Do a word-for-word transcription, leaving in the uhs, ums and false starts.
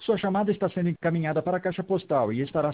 Sua chamada está sendo encaminhada para a caixa postal e estará